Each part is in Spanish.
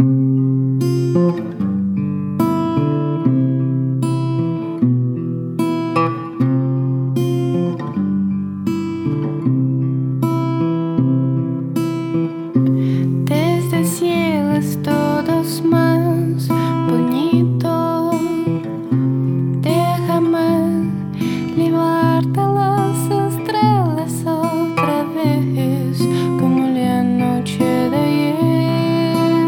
Desde cielos todos más bonitos, déjame llevarte las estrellas otra vez, como la noche de ayer.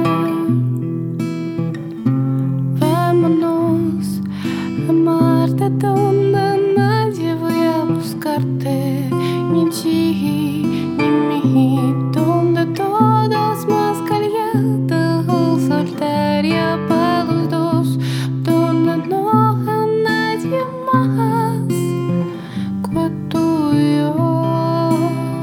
Vámonos a amarte donde nadie voy a buscarte, ni ti ni mí, donde todo es más callado, soltaría para los dos, donde no hay nadie más que tú y yo.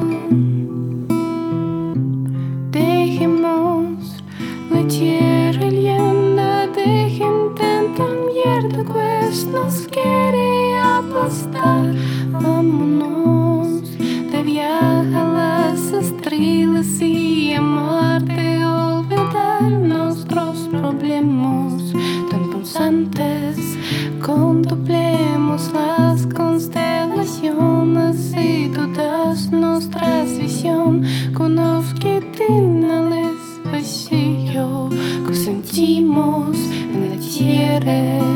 Dejemos la tierra linda de gente tan mierda que nos quiere aplastar. Vámonos de viaje a las estrellas y amarte, olvidar nuestros problemas tan punzantes. Contemplemos las constelaciones y todas nuestras visiones con los finales vacíos que sentimos en la tierra.